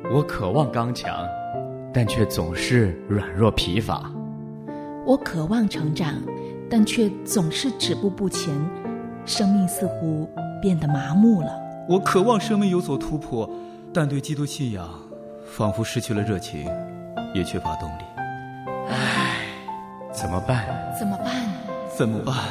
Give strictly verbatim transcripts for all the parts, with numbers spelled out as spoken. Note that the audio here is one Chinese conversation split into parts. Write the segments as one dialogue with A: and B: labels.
A: 我渴望刚强，但却总是软弱疲乏。
B: 我渴望成长，但却总是止步不前，生命似乎变得麻木了。
C: 我渴望生命有所突破，但对基督信仰仿佛失去了热情，也缺乏动力。
A: 唉，怎么办？
B: 怎么办？
C: 怎么办？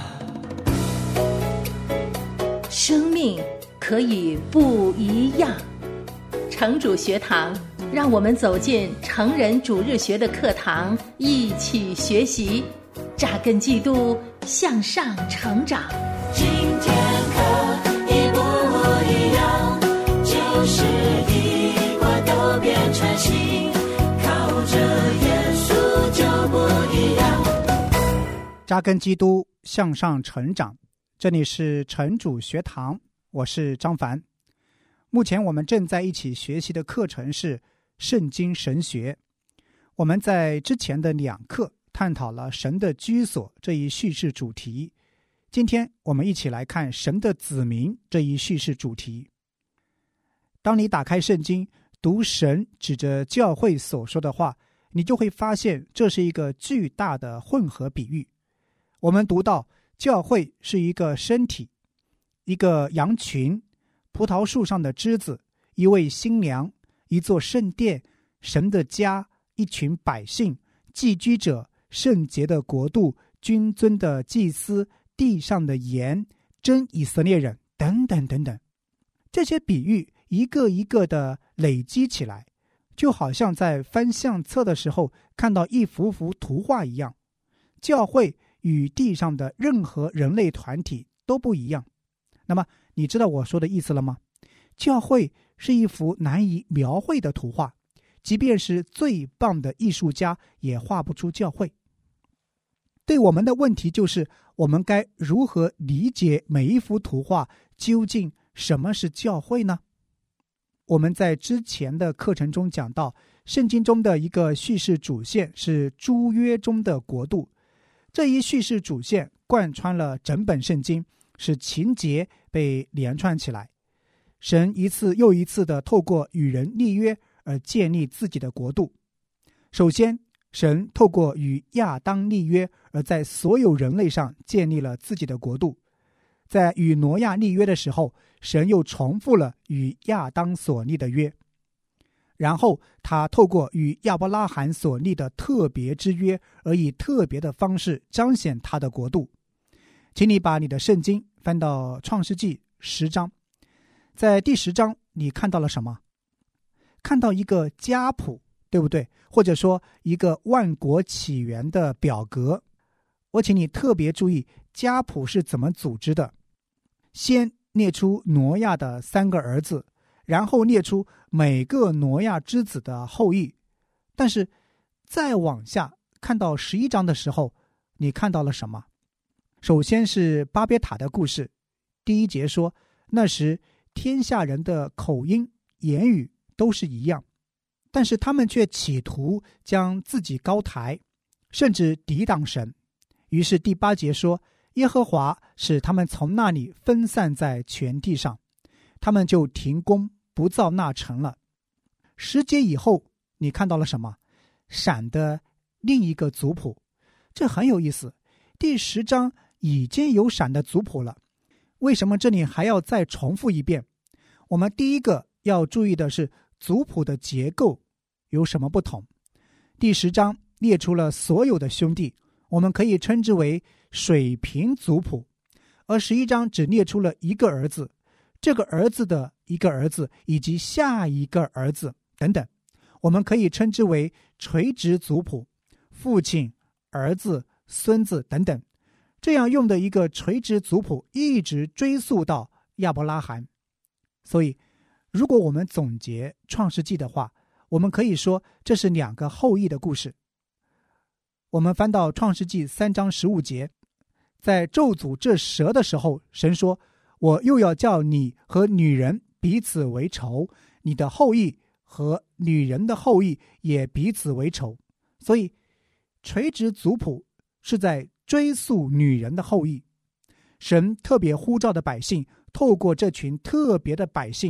B: 生命可以不一样。城主学堂，让我们走进成人主日学的课堂，一起学习，扎根基督，向上成长。
D: 今天可以不一样，就是一块都变成新，靠着耶稣就不一样。
E: 扎根基督，向上成长。这里是城主学堂，我是张凡。目前我们正在一起学习的课程是圣经神学。我们在之前的两课探讨了神的居所这一叙事主题，今天我们一起来看神的子民这一叙事主题。当你打开圣经，读神指着教会所说的话，你就会发现这是一个巨大的混合比喻。我们读到教会是一个身体，一个羊群，葡萄树上的枝子，一位新娘，一座圣殿，神的家，一群百姓，寄居者，圣洁的国度，君尊的祭司，地上的盐，真以色列人，等等等等。这些比喻一个一个的累积起来，就好像在翻相册的时候看到一幅幅图画一样。教会与地上的任何人类团体都不一样。那么你知道我说的意思了吗？教会是一幅难以描绘的图画，即便是最棒的艺术家也画不出教会。对我们的问题就是，我们该如何理解每一幅图画？究竟什么是教会呢？我们在之前的课程中讲到，圣经中的一个叙事主线是诸约中的国度。这一叙事主线贯穿了整本圣经，使情节被连串起来。神一次又一次地透过与人立约而建立自己的国度。首先，神透过与亚当立约，而在所有人类上建立了自己的国度。在与挪亚立约的时候，神又重复了与亚当所立的约。然后他透过与亚伯拉罕所立的特别之约，而以特别的方式彰显他的国度。请你把你的圣经翻到创世纪十章，在第十章你看到了什么？看到一个家谱，对不对？或者说一个万国起源的表格。我请你特别注意家谱是怎么组织的。先列出挪亚的三个儿子，然后列出每个挪亚之子的后裔。但是再往下看到十一章的时候，你看到了什么？首先是巴别塔的故事。第一节说，那时天下人的口音言语都是一样，但是他们却企图将自己高抬，甚至抵挡神。于是第八节说，耶和华使他们从那里分散在全地上，他们就停工不造那城了。十节以后你看到了什么？闪的另一个族谱。这很有意思，第十章已经有闪的族谱了，为什么这里还要再重复一遍？我们第一个要注意的是族谱的结构有什么不同。第十章列出了所有的兄弟，我们可以称之为水平族谱，而十一章只列出了一个儿子，这个儿子的一个儿子以及下一个儿子等等，我们可以称之为垂直族谱，父亲、儿子、孙子等等。这样用的一个垂直族谱一直追溯到亚伯拉罕。所以如果我们总结创世纪的话，我们可以说这是两个后裔的故事。我们翻到创世纪三章十五节，在咒诅这蛇的时候，神说，我又要叫你和女人彼此为仇，你的后裔和女人的后裔也彼此为仇。所以垂直族谱是在追溯女人的后裔。神特别呼召的百姓，透过这群特别的百姓，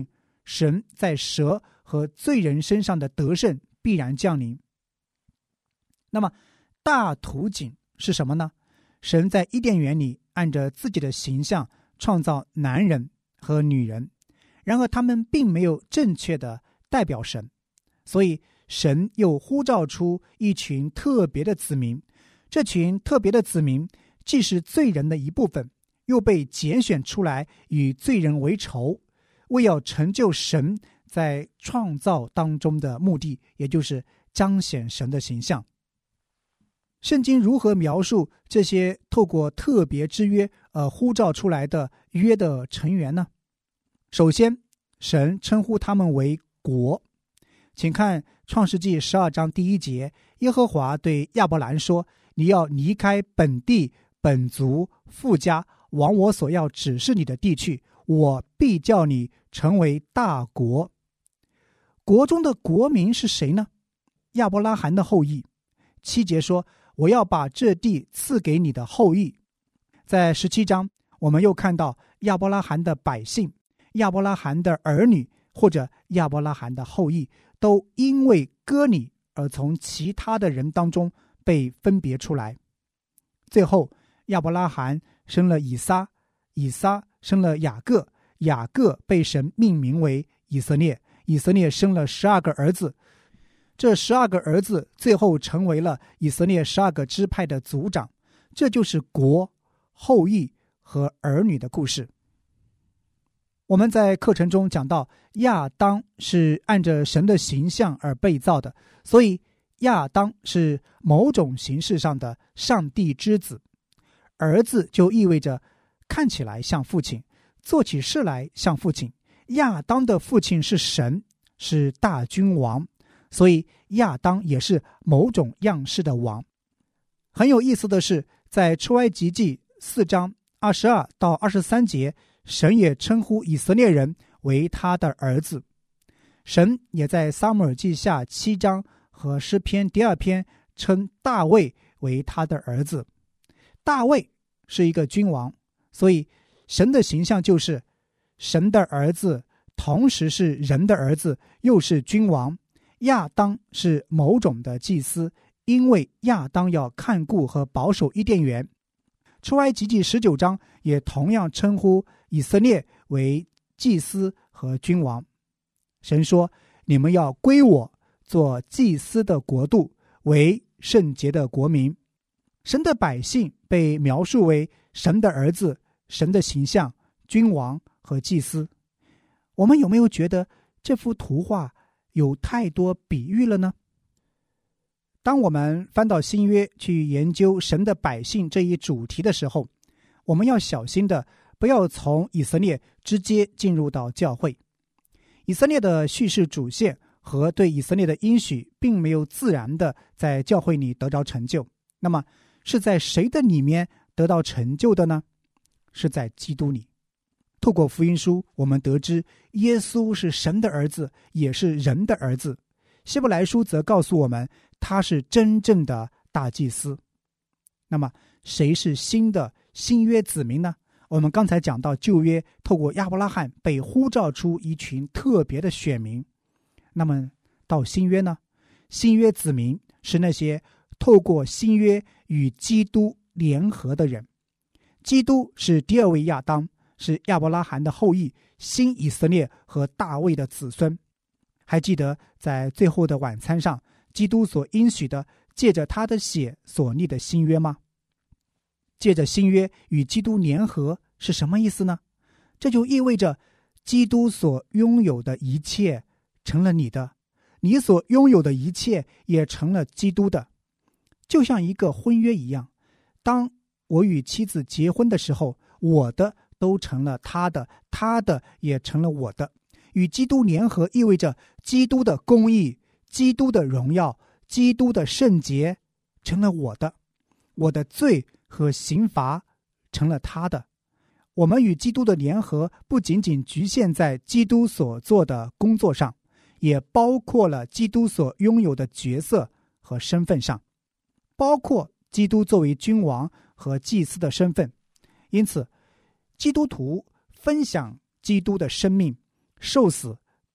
E: 神在蛇和罪人身上的得胜必然降临。那么大图景是什么呢？神在伊甸园里按着自己的形象创造男人和女人，然而他们并没有正确的代表神，所以神又呼召出一群特别的子民。这群特别的子民既是罪人的一部分，又被拣选出来与罪人为仇，为要成就神在创造当中的目的，也就是彰显神的形象。圣经如何描述这些透过特别之约而呼召出来的约的成员呢？首先，神称呼他们为国。请看创世纪十二章第一节，耶和华对亚伯兰说，你要离开本地本族父家，往我所要指示你的地去，我必叫你成为大国。国中的国民是谁呢？亚伯拉罕的后裔。七节说，我要把这地赐给你的后裔。在十七章，我们又看到亚伯拉罕的百姓、亚伯拉罕的儿女或者亚伯拉罕的后裔，都因为割礼而从其他的人当中被分别出来。最后，亚伯拉罕生了以撒，以撒生了雅各，雅各被神命名为以色列，以色列生了十二个儿子。这十二个儿子最后成为了以色列十二个支派的族长。这就是国、后裔和儿女的故事。我们在课程中讲到，亚当是按着神的形象而被造的，所以亚当是某种形式上的上帝之子。儿子就意味着看起来像父亲，做起事来像父亲。亚当的父亲是神，是大君王，所以亚当也是某种样式的王。很有意思的是，在出埃及记四章二十二到二十三节，神也称呼以色列人为他的儿子。神也在撒母耳记下七章和诗篇第二篇称大卫为他的儿子。大卫是一个君王，所以神的形象就是神的儿子，同时是人的儿子，又是君王。亚当是某种的祭司，因为亚当要看顾和保守伊甸园。出埃及记十九章也同样称呼以色列为祭司和君王。神说，你们要归我，做祭司的国度，为圣洁的国民。神的百姓被描述为神的儿子、神的形象、君王和祭司。我们有没有觉得这幅图画有太多比喻了呢？当我们翻到新约去研究神的百姓这一主题的时候，我们要小心的不要从以色列直接进入到教会。以色列的叙事主线和对以色列的应许并没有自然的在教会里得到成就。那么是在谁的里面得到成就的呢？是在基督里。透过福音书，我们得知耶稣是神的儿子，也是人的儿子。希伯来书则告诉我们，他是真正的大祭司。那么谁是新的新约子民呢？我们刚才讲到旧约透过亚伯拉罕被呼召出一群特别的选民。那么到新约呢？新约子民是那些透过新约与基督联合的人。基督是第二位亚当，是亚伯拉罕的后裔，新以色列和大卫的子孙。还记得在最后的晚餐上，基督所应许的借着他的血所立的新约吗？借着新约与基督联合是什么意思呢？这就意味着基督所拥有的一切成了你的，你所拥有的一切也成了基督的。就像一个婚约一样，当我与妻子结婚的时候，我的都成了他的，他的也成了我的。与基督联合意味着基督的公义、基督的荣耀、基督的圣洁成了我的，我的罪和刑罚成了他的。我们与基督的联合不仅仅局限在基督所做的工作上，也包括了基督所拥有的角色和身份上，包括基督作为君王和祭司的身份。因此基督徒分享基督的生命、受死、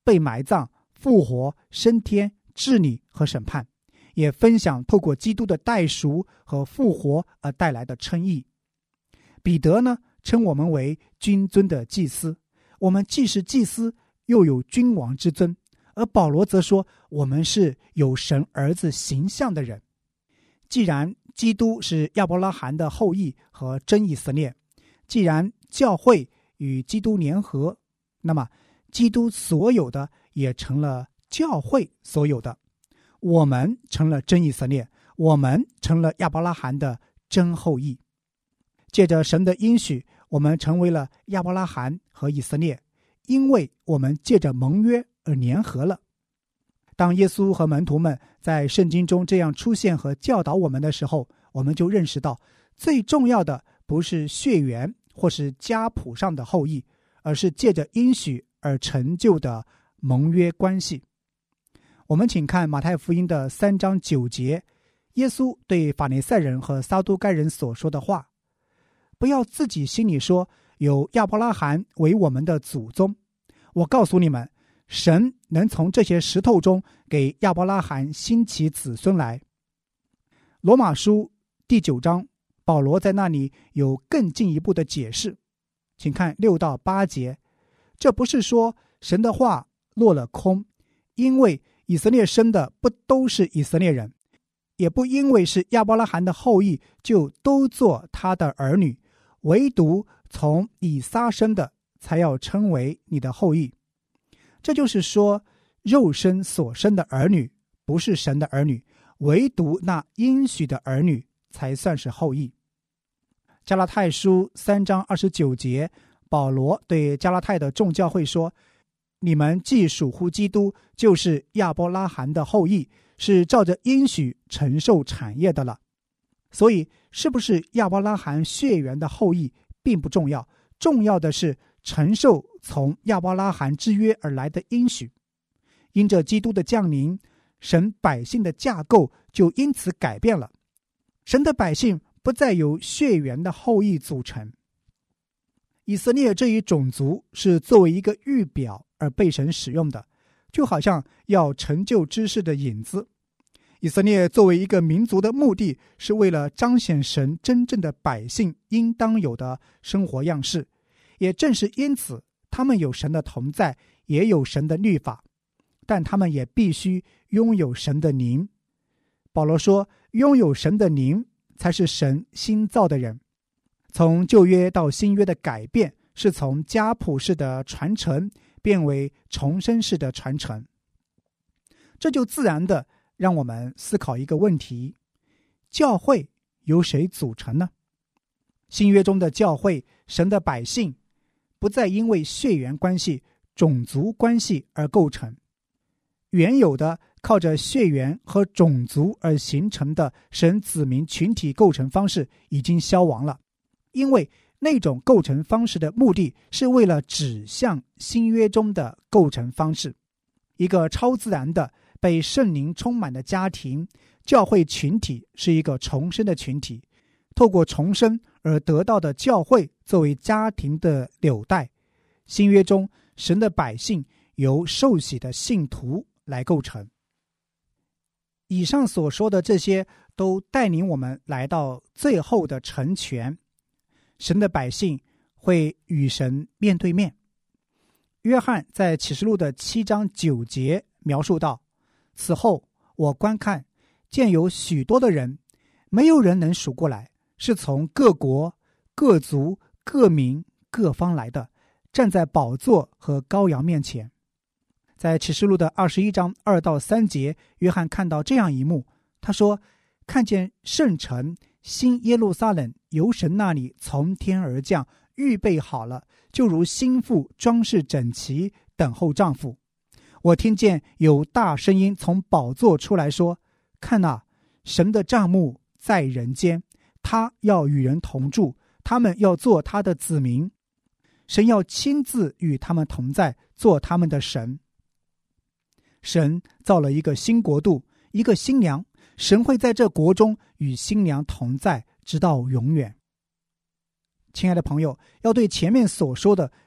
E: 被埋葬、复活、升天、治理和审判，也分享透过基督的代赎和复活而带来的称义。彼得呢，称我们为君尊的祭司，我们既是祭司，又有君王之尊。而保罗则说，我们是有神儿子形象的人。既然基督是亚伯拉罕的后裔和真以色列，既然教会与基督联合，那么基督所有的也成了教会所有的，我们成了真以色列，我们成了亚伯拉罕的真后裔。借着神的应许，我们成为了亚伯拉罕和以色列，因为我们借着盟约而联合了。当耶稣和门徒们在圣经中这样出现和教导我们的时候，我们就认识到，最重要的不是血缘或是家谱上的后裔，而是借着应许而成就的盟约关系。我们请看马太福音的三章九节，耶稣对法利赛人和撒都该人所说的话：不要自己心里说，有亚伯拉罕为我们的祖宗。我告诉你们，神能从这些石头中给亚伯拉罕兴起子孙来。罗马书第九章，保罗在那里有更进一步的解释，请看六到八节。这不是说神的话落了空，因为以色列生的不都是以色列人，也不因为是亚伯拉罕的后裔就都做他的儿女，唯独从以撒生的才要称为你的后裔。这就是说，肉身所生的儿女不是神的儿女，唯独那应许的儿女才算是后裔。加拉太书三章二十九节，保罗对加拉太的众教会说：你们既属乎基督，就是亚伯拉罕的后裔，是照着应许承受产业的了。所以是不是亚伯拉罕血缘的后裔并不重要，重要的是承受从亚伯拉罕之约而来的应许。因着基督的降临，神百姓的架构就因此改变了。神的百姓不再由血缘的后裔组成。以色列这一种族是作为一个预表而被神使用的，就好像要成就之事的影子。以色列作为一个民族的目的，是为了彰显神真正的百姓应当有的生活样式。也正是因此，他们有神的同在，也有神的律法，但他们也必须拥有神的灵。保罗说，拥有神的灵才是神新造的人。从旧约到新约的改变，是从家谱式的传承变为重生式的传承。这就自然的让我们思考一个问题：教会由谁组成呢？新约中的教会，神的百姓不再因为血缘关系、种族关系而构成。原有的靠着血缘和种族而形成的神子民群体构成方式已经消亡了，因为那种构成方式的目的是为了指向新约中的构成方式，一个超自然的被圣灵充满的家庭。教会群体是一个重生的群体，透过重生而得到的教会作为家庭的纽带。新约中神的百姓由受洗的信徒来构成。以上所说的这些都带领我们来到最后的成全，神的百姓会与神面对面。约翰在启示录的七章九节描述到：此后我观看，见有许多的人，没有人能数过来，是从各国、各族、各民、各方来的，站在宝座和羔羊面前。在启示录的二十一章二到三节，约翰看到这样一幕，他说：看见圣城新耶路撒冷由神那里从天而降，预备好了，就如新妇装饰整齐，等候丈夫。我听见有大声音从宝座出来说：看哪，神的帐幕在人间，他要与人同住，他们要做他的子民，神要亲自与他们同在，做他们的神。神造了一个新国度，一个新娘，神会在这国中与新娘同在，直到永远。亲爱的朋友，要对前面所说的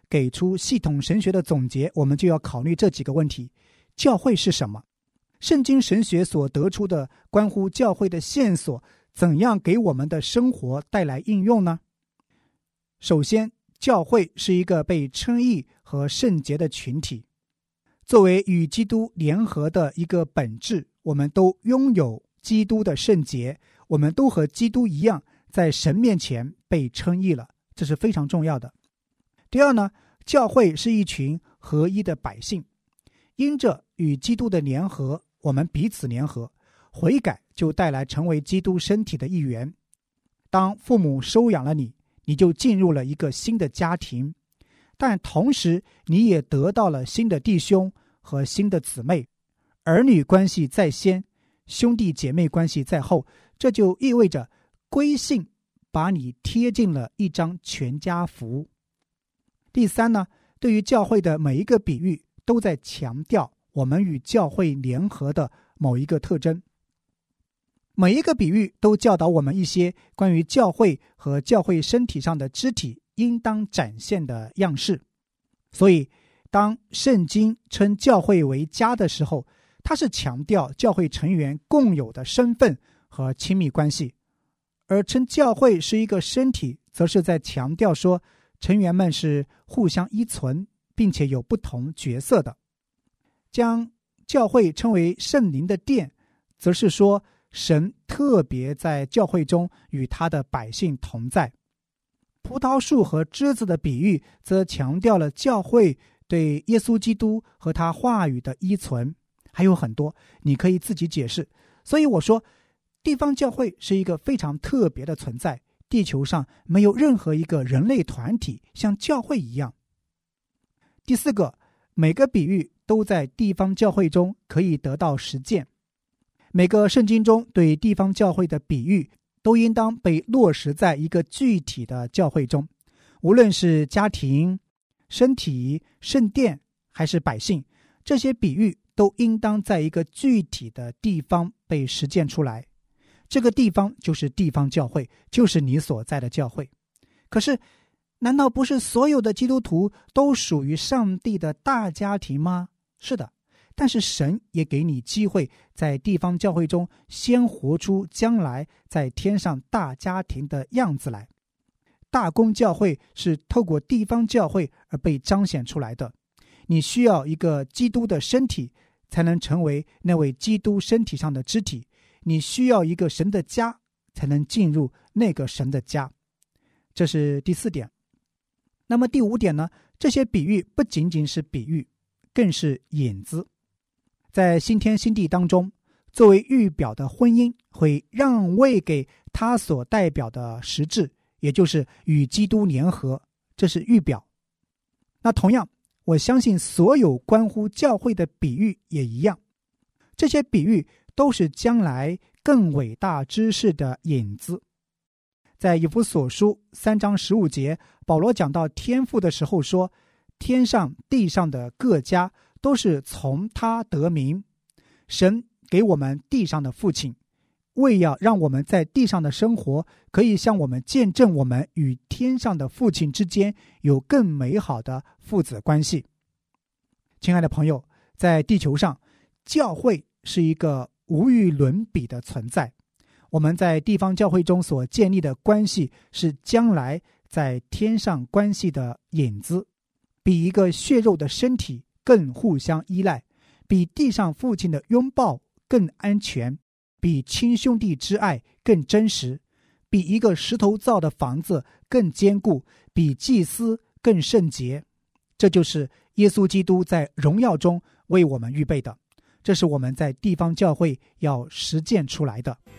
E: 给出系统神学的总结，我们就要考虑这几个问题：教会是什么？圣经神学所得出的关乎教会的线索，怎样给我们的生活带来应用呢？首先，教会是一个被称义和圣洁的群体。作为与基督联合的一个本质，我们都拥有基督的圣洁，我们都和基督一样，在神面前被称义了，这是非常重要的。第二呢，教会是一群合一的百姓，因着与基督的联合，我们彼此联合，悔改就带来成为基督身体的一员。当父母收养了你，你就进入了一个新的家庭，但同时你也得到了新的弟兄和新的姊妹，儿女关系在先，兄弟姐妹关系在后，这就意味着归信把你贴进了一张全家福。第三呢，对于教会的每一个比喻都在强调我们与教会联合的某一个特征。每一个比喻都教导我们一些关于教会和教会身体上的肢体应当展现的样式。所以当圣经称教会为家的时候，它是强调教会成员共有的身份和亲密关系，而称教会是一个身体，则是在强调说成员们是互相依存，并且有不同角色的。将教会称为圣灵的殿，则是说神特别在教会中与他的百姓同在。葡萄树和枝子的比喻则强调了教会对耶稣基督和他话语的依存，还有很多你可以自己解释。所以我说地方教会是一个非常特别的存在，地球上没有任何一个人类团体像教会一样。第四个，每个比喻都在地方教会中可以得到实践。每个圣经中对地方教会的比喻都应当被落实在一个具体的教会中，无论是家庭、身体、圣殿还是百姓，这些比喻都应当在一个具体的地方被实践出来。这个地方就是地方教会，就是你所在的教会。可是难道不是所有的基督徒都属于上帝的大家庭吗？是的，但是神也给你机会在地方教会中先活出将来在天上大家庭的样子来。大公教会是透过地方教会而被彰显出来的。你需要一个基督的身体，才能成为那位基督身体上的肢体。你需要一个神的家，才能进入那个神的家。这是第四点。那么第五点呢？这些比喻不仅仅是比喻，更是引子。在新天新地当中，作为预表的婚姻会让位给他所代表的实质，也就是与基督联合，这是预表。那同样，我相信所有关乎教会的比喻也一样，这些比喻都是将来更伟大之事的引子。在以弗所书三章十五节，保罗讲到天父的时候说，天上地上的各家都是从他得名。神给我们地上的父亲，为要让我们在地上的生活可以向我们见证我们与天上的父亲之间有更美好的父子关系。亲爱的朋友，在地球上，教会是一个无与伦比的存在。我们在地方教会中所建立的关系，是将来在天上关系的引子，比一个血肉的身体更互相依赖，比地上父亲的拥抱更安全，比亲兄弟之爱更真实，比一个石头造的房子更坚固，比祭司更圣洁。这就是耶稣基督在荣耀中为我们预备的，这是我们在地方教会要实践出来的。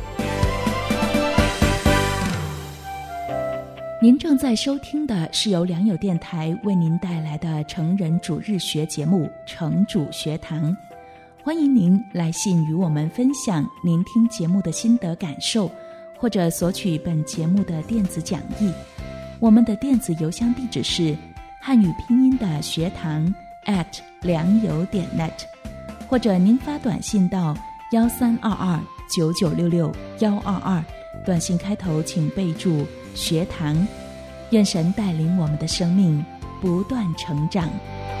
F: 您正在收听的是由良友电台为您带来的成人主日学节目《成主学堂》，欢迎您来信与我们分享您听节目的心得感受，或者索取本节目的电子讲义。我们的电子邮箱地址是汉语拼音的学堂 at 良友点 net， 或者您发短信到幺三二二九九六六幺二二，短信开头请备注学堂。愿神带领我们的生命不断成长。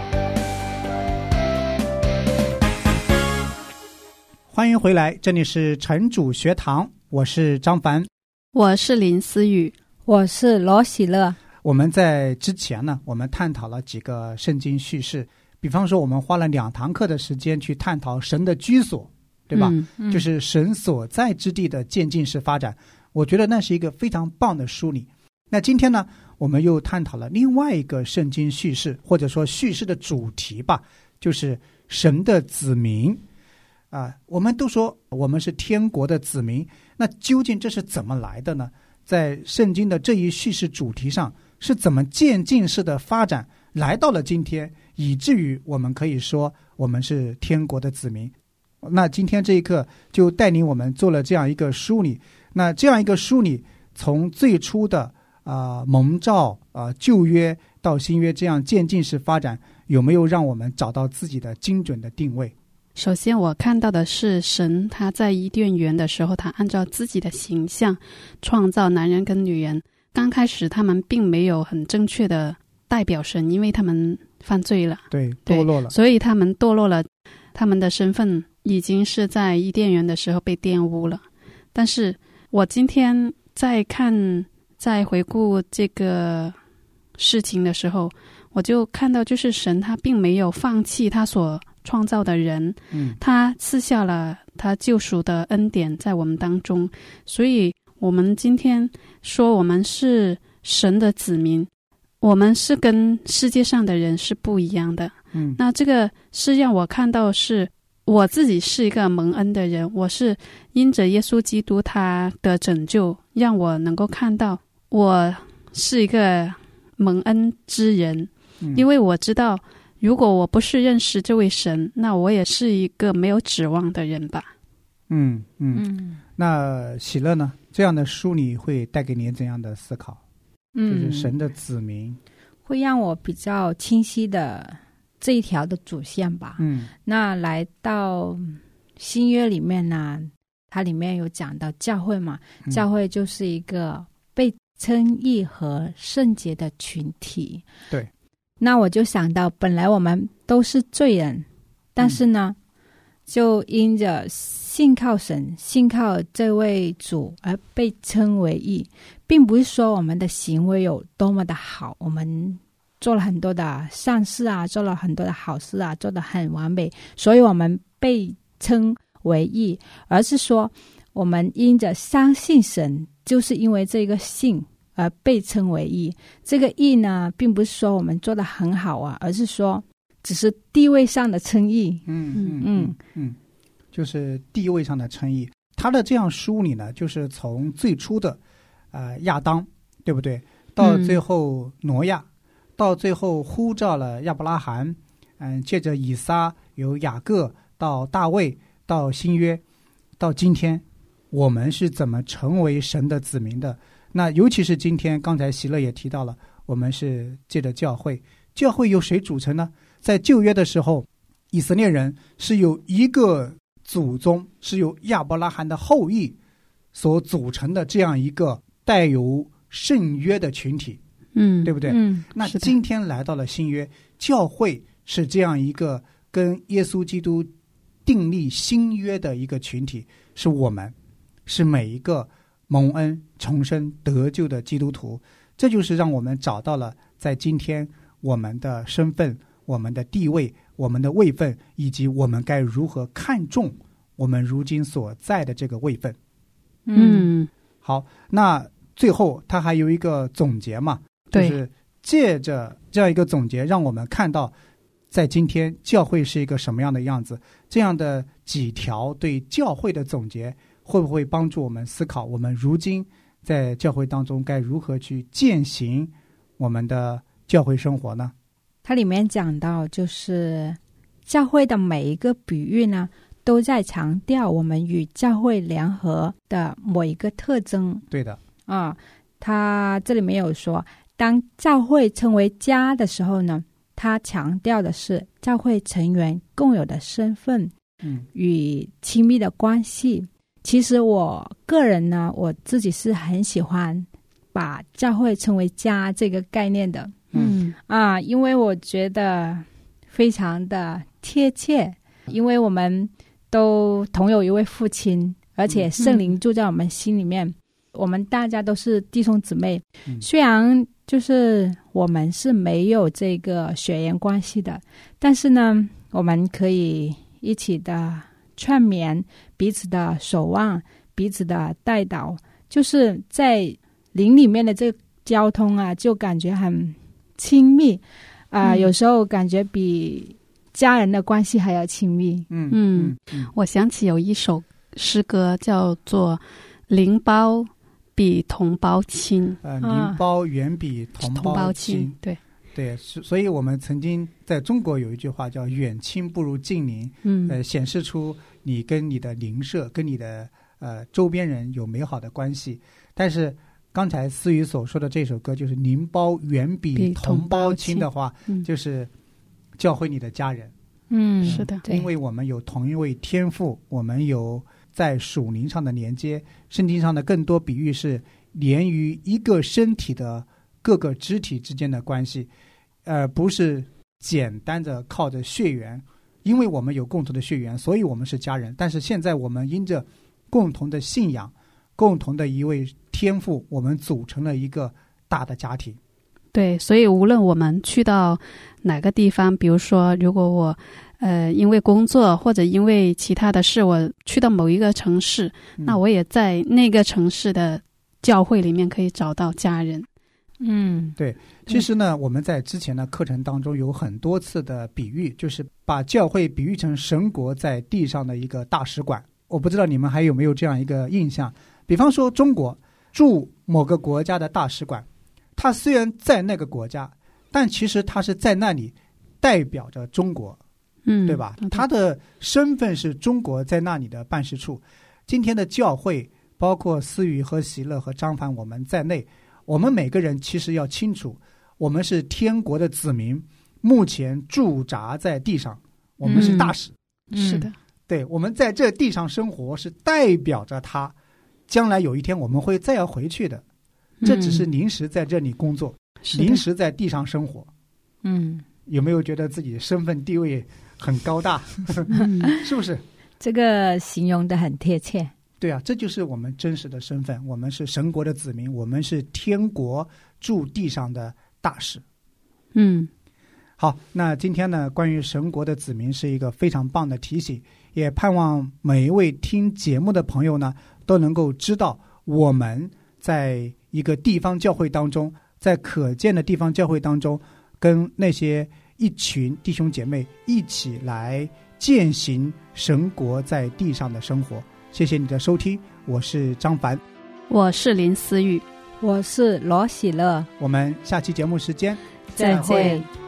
E: 欢迎回来，这里是城主学堂，我是张凡，
G: 我是林思雨，
H: 我是罗喜乐。
E: 我们在之前呢，我们探讨了几个圣经叙事，比方说我们花了两堂课的时间去探讨神的居所，对吧？
G: 嗯嗯、
E: 就是神所在之地的渐进式发展，我觉得那是一个非常棒的梳理。那今天呢，我们又探讨了另外一个圣经叙事，或者说叙事的主题吧，就是神的子民啊。我们都说我们是天国的子民，那究竟这是怎么来的呢？在圣经的这一叙事主题上，是怎么渐进式的发展来到了今天，以至于我们可以说我们是天国的子民。那今天这一课就带领我们做了这样一个梳理。那这样一个梳理，从最初的啊、呃、蒙召啊、呃、旧约到新约这样渐进式发展，有没有让我们找到自己的精准的定位？
G: 首先我看到的是神他在伊甸园的时候，他按照自己的形象创造男人跟女人。刚开始他们并没有很正确的代表神，因为他们犯罪了，
E: 对，堕落了，
G: 所以他们堕落了，他们的身份已经是在伊甸园的时候被玷污了。但是我今天在看在回顾这个事情的时候，我就看到就是神他并没有放弃他所创造的人，
E: 嗯，
G: 他赐下了他救赎的恩典在我们当中。所以我们今天说我们是神的子民，我们是跟世界上的人是不一样的。
E: 嗯，
G: 那这个是让我看到是我自己是一个蒙恩的人，我是因着耶稣基督他的拯救，让我能够看到我是一个蒙恩之人。
E: 嗯，
G: 因为我知道如果我不是认识这位神，那我也是一个没有指望的人吧。
E: 嗯 嗯, 嗯那喜乐呢？这样的梳理会带给您怎样的思考？嗯，就是神的子民，
H: 会让我比较清晰的这一条的主线吧。
E: 嗯，
H: 那来到新约里面呢，它里面有讲到教会嘛，
E: 嗯、
H: 教会就是一个被称义和圣洁的群体。
E: 对，
H: 那我就想到，本来我们都是罪人，但是呢，嗯、就因着信靠神、信靠这位主而被称为义，并不是说我们的行为有多么的好，我们做了很多的善事啊，做了很多的好事啊，做得很完美，所以我们被称为义，而是说我们因着相信神，就是因为这个信而被称为义。这个义呢，并不是说我们做得很好啊，而是说只是地位上的称义。
E: 嗯嗯嗯嗯，就是地位上的称义。他的这样梳理呢，就是从最初的呃亚当，对不对？到最后挪亚，嗯、到最后呼召了亚伯拉罕，嗯，借着以撒由雅各到大卫，到新约，到今天，我们是怎么成为神的子民的？那尤其是今天，刚才喜乐也提到了，我们是借着教会，教会由谁组成呢？在旧约的时候，以色列人是有一个祖宗，是由亚伯拉罕的后裔所组成的这样一个带有圣约的群体，
G: 嗯，
E: 对不对？
G: 嗯，
E: 那今天来到了新约，教会是这样一个跟耶稣基督订立新约的一个群体，是我们，是每一个蒙恩重生得救的基督徒。这就是让我们找到了在今天我们的身份、我们的地位、我们的位分，以及我们该如何看重我们如今所在的这个位分。
G: 嗯，
E: 好，那最后他还有一个总结嘛，就是借着这样一个总结，让我们看到在今天教会是一个什么样的样子。这样的几条对教会的总结，会不会帮助我们思考我们如今在教会当中该如何去践行我们的教会生活呢？
H: 它里面讲到，就是教会的每一个比喻呢，都在强调我们与教会联合的某一个特征。
E: 对的
H: 啊，他这里面有说，当教会成为家的时候呢，他强调的是教会成员共有的身份，
E: 嗯，
H: 与亲密的关系。其实我个人呢，我自己是很喜欢把教会称为家这个概念的。 嗯啊，因为我觉得非常的贴切，因为我们都同有一位父亲，而且圣灵住在我们心里面，嗯、我们大家都是弟兄姊妹，嗯、虽然就是我们是没有这个血缘关系的，但是呢，我们可以一起的串联，彼此的守望，彼此的带导，就是在灵里面的这个交通啊，就感觉很亲密啊、呃嗯，有时候感觉比家人的关系还要亲密。
G: 嗯嗯，嗯我想起有一首诗歌叫做《灵包比同胞亲》，
E: 呃，灵包远比同胞亲。同胞亲
G: 对
E: 对，所以我们曾经在中国有一句话叫"远亲不如近邻"，嗯，呃，显示出你跟你的邻舍、跟你的呃周边人有美好的关系。但是刚才思雨所说的这首歌，就是灵包远比同胞亲的话，嗯、就是教会你的家人。
G: 嗯，是的，
E: 因为我们有同一位天父，我们有在属灵上的连接。圣经上的更多比喻是连于一个身体的各个肢体之间的关系，呃，不是简单的靠着血缘，因为我们有共同的血缘，所以我们是家人。但是现在我们因着共同的信仰，共同的一位天父，我们组成了一个大的家庭。
G: 对，所以无论我们去到哪个地方，比如说如果我呃因为工作或者因为其他的事我去到某一个城市、嗯、那我也在那个城市的教会里面可以找到家人。
H: 嗯，
E: 对，其实呢我们在之前的课程当中有很多次的比喻，就是把教会比喻成神国在地上的一个大使馆。我不知道你们还有没有这样一个印象，比方说中国驻某个国家的大使馆，他虽然在那个国家，但其实他是在那里代表着中国，嗯，对吧？他的身份是中国在那里的办事处。今天的教会，包括思雨和喜乐和张凡我们在内，我们每个人其实要清楚，我们是天国的子民，目前驻扎在地上，我们是大使。
G: 嗯、是的，
E: 对，我们在这地上生活是代表着他，将来有一天我们会再要回去的。这只是临时在这里工作、嗯、临时在地上生活。
H: 嗯，
E: 有没有觉得自己身份地位很高大？
H: 嗯、
E: 是不是？
H: 这个形容得很贴切。
E: 对啊，这就是我们真实的身份，我们是神国的子民，我们是天国驻地上的大使。
G: 嗯，
E: 好，那今天呢，关于神国的子民是一个非常棒的提醒，也盼望每一位听节目的朋友呢，都能够知道我们在一个地方教会当中，在可见的地方教会当中，跟那些一群弟兄姐妹一起来践行神国在地上的生活。谢谢你的收听，我是张凡，
G: 我是林思雨，
H: 我是罗喜乐，
E: 我们下期节目时间
H: 再会。